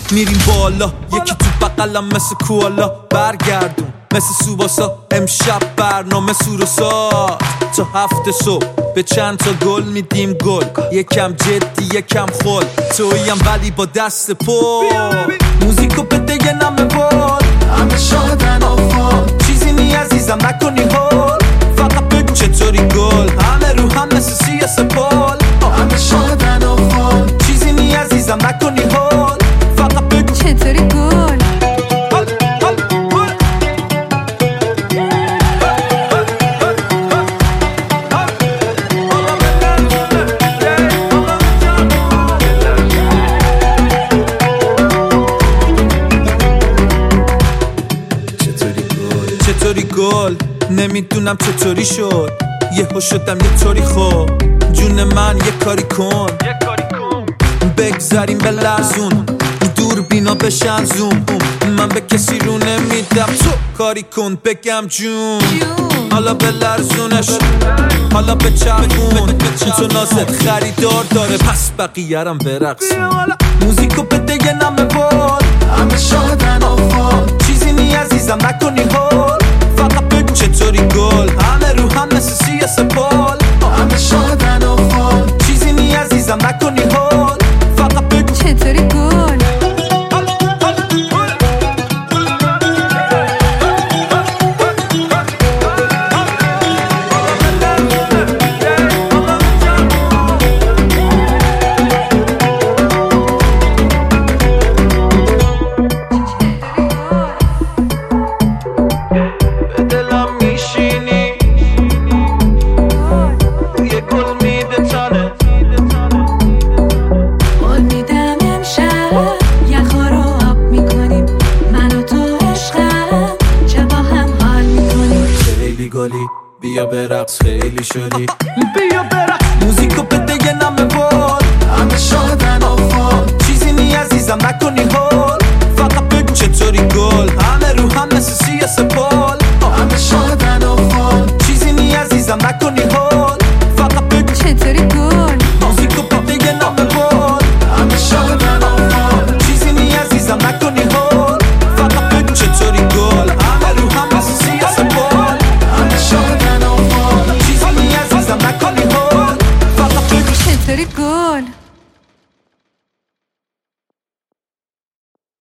میریم بالا، یکی تو بقلم مثل کوالا برگردون مثل سوباسا. امشب برنامه سوروسا تا 7 صبح به چند تا گل میدیم گل، یکم جدی یکم خل تویم ولی با دست پر. موزیکو بده یه نمه بال، همه شادن آفال، چیزی نی عزیزم نکنی هول، فقط بگو چطوری گل، همه رو هم مثل سی سپال. همه شادن آفال، چیزی نی عزیزم نکنی هول، فقط بگو چطوری گل. چطوری گل، نمیدونم چطوری شد، یهو شدم یه طوری خوب. جون من یه کاری کن، بگذاریم به لرزون، دور بینا بشن زوم. من به کسی رو نمیدم، تو کاری کن بگم جون. حالا به لرزونش، حالا به چرخون، تو نازت خریدار داره پس بقیه‌رم برقصون. موزیکو بده یه نمه بال، همه شادن آفال، چیزی نی عزیزم نکنی هول، فقط بگو چطوری گل، همه رو هم مثل سی سپال. همه شادن آفال، چیزی نی عزیزم نکنی هول، فقط بگو چطوری گل. بیا برقص خیلی شدی، بیا برقص. موزیکو بده یه نمه بال، همه شادن آفال، چیزی نی عزیزم نکنی هول، فقط بگو چطوری گل، همه رو هم مثل سی سپال. همه شادن آفال، چیزی نی عزیزم نکنی